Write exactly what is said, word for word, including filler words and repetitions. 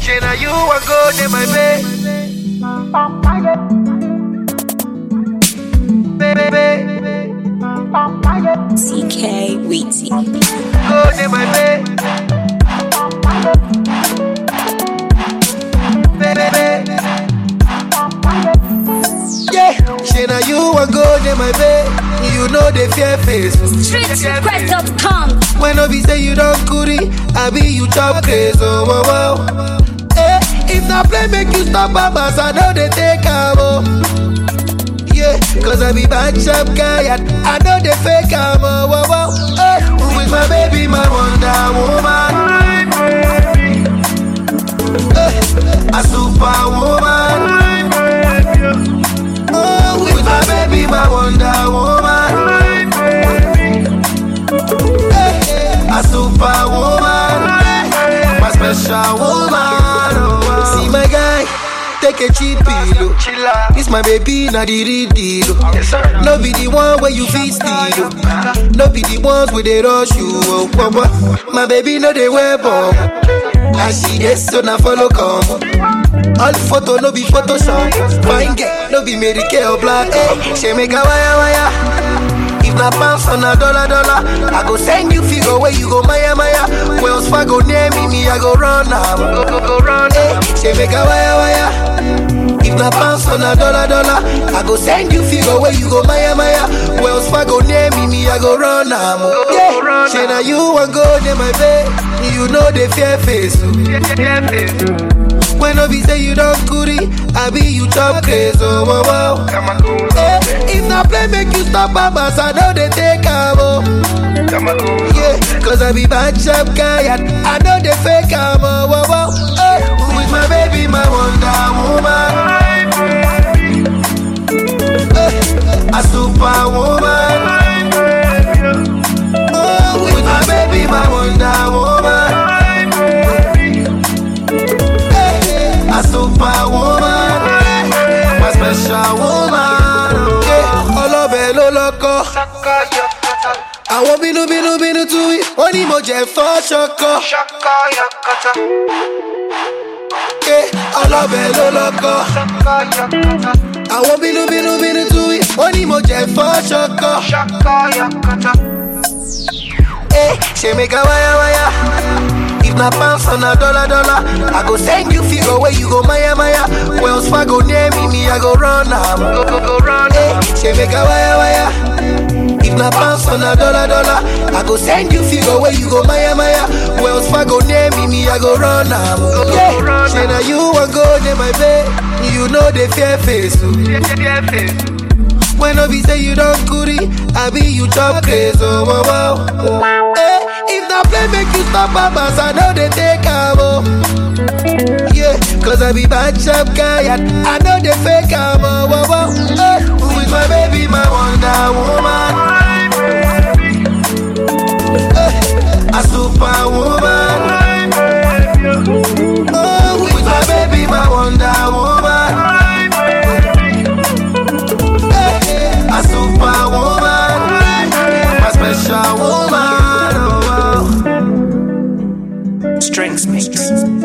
Shana, you are good in my bed. C K Weezy. Good in my bed. Yeah, Shana, you are good in my bed. You know the fear face. street secret dot com. When I be say you don't goody, I be you chop crazy. Oh, wow, wow. Eh, if not play, make you stop, mamas. I know they take a oh. Yeah, cause I be bad chap guy and I know they fake am. Oh, wow, wow. Eh, with my baby, my Wonder Woman. Eh, a superwoman. Oh, with my baby, my Wonder Woman. A superwoman, my special woman. Oh, see my guy, take a cheap pillow. This my baby, not the real deal. No be the one where you feel steal. No be the ones where they rush you. Oh, oh, oh. My baby, no they wear bomb. And she gets so now follow come. All photo no be Photoshop. Fine girl, no be Mary Kay or black. Hey, she make a wire wire. If na pounds on a dollar dollar, I go send you figure where you go Maya Maya. Wells Fargo near me, me I go run now. Go go go run. Hey, she make a wire wire. If na pounds on a dollar dollar, I go send you figure where you go Maya Maya. Wells Fargo near me, me I go run now. Yeah, she na you want go near my bed. You know the fear face. When I be say you don't goody, I be you chop crazy. Oh, wow, wow. Eh, if not play, make you stop, mamas. I know they take a oh. Yeah, cause I be bad chap guy and I know they fake am. Oh, wow, wow. Eh, with my baby, my Wonder Woman. Eh, a superwoman. Oh, with my baby, my Wonder Woman. A superwoman, my special woman. Yeah, all of it, lo loco. I won't be no be no be no to it. Only mo je for shoko. Yeah, all of it, lo loco. I won't be no be no be no to it. Only mo je for shoko. Eh, she make a wire wire. If na pounds on a dollar dollar, I go send you figure where you go Maya Maya. Wells Fargo near me, me I go run now. Go go go run. Hey, she make a wire wire. If na pounds on a dollar dollar, I go send you figure where you go Maya Maya. Wells Fargo near me, me I go run now. Go go go run. She na you want go near my bed. You know the fear face. When I be say you don't goody, I be you chop crazy. Oh, wow, wow. Eh, if not play, make you stop, mamas. I know they take a oh. Yeah, cause I be bad chap guy and I know they fake am. Oh, wow, wow. Eh, with my baby, my Wonder Woman. Eh, a superwoman. Oh, with my baby, my Wonder Woman. A superwoman, my special woman. Oh, wow. Strengths mix.